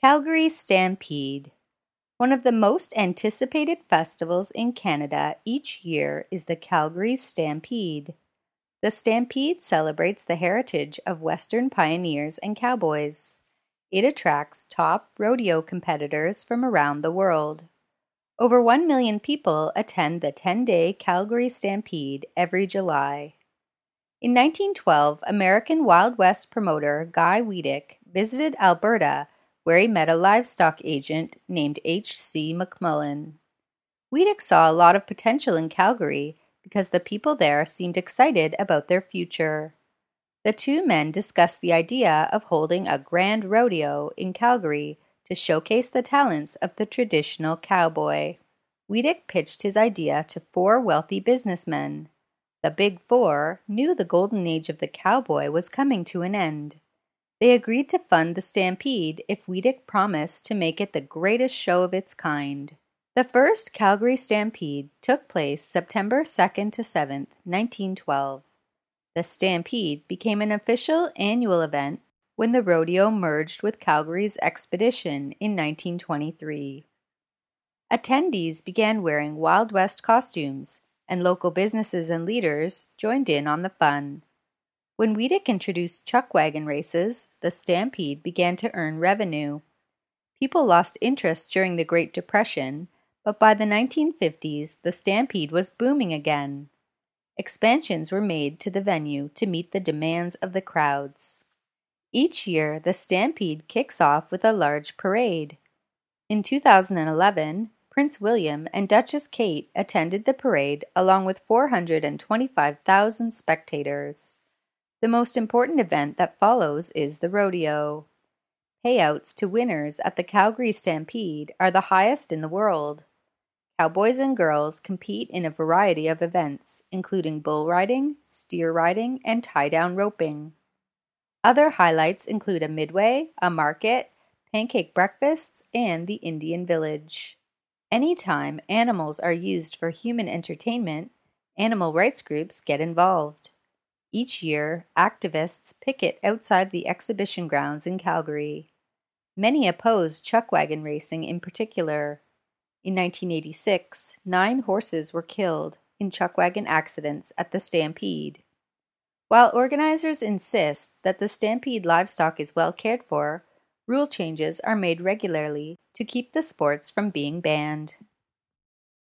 Calgary Stampede. One of the most anticipated festivals in Canada each year is the Calgary Stampede. The Stampede celebrates the heritage of Western pioneers and cowboys. It attracts top rodeo competitors from around the world. Over 1 million people attend the 10-day Calgary Stampede every July. In 1912, American Wild West promoter Guy Weedick visited Alberta, where he met a livestock agent named H.C. McMullen. Weedick saw a lot of potential in Calgary because the people there seemed excited about their future. The two men discussed the idea of holding a grand rodeo in Calgary to showcase the talents of the traditional cowboy. Weedick pitched his idea to 4 wealthy businessmen. The Big Four knew the golden age of the cowboy was coming to an end. They agreed to fund the Stampede if Weedick promised to make it the greatest show of its kind. The first Calgary Stampede took place September 2nd to 7th, 1912. The Stampede became an official annual event when the rodeo merged with Calgary's expedition in 1923. Attendees began wearing Wild West costumes, and local businesses and leaders joined in on the fun. When Weedick introduced chuck wagon races, the Stampede began to earn revenue. People lost interest during the Great Depression, but by the 1950s, the Stampede was booming again. Expansions were made to the venue to meet the demands of the crowds. Each year, the Stampede kicks off with a large parade. In 2011, Prince William and Duchess Kate attended the parade along with 425,000 spectators. The most important event that follows is the rodeo. Payouts to winners at the Calgary Stampede are the highest in the world. Cowboys and girls compete in a variety of events, including bull riding, steer riding, and tie-down roping. Other highlights include a midway, a market, pancake breakfasts, and the Indian Village. Anytime animals are used for human entertainment, animal rights groups get involved. Each year, activists picket outside the exhibition grounds in Calgary. Many oppose chuck wagon racing in particular. In 1986, 9 horses were killed in chuck wagon accidents at the Stampede. While organizers insist that the Stampede livestock is well cared for, rule changes are made regularly to keep the sports from being banned.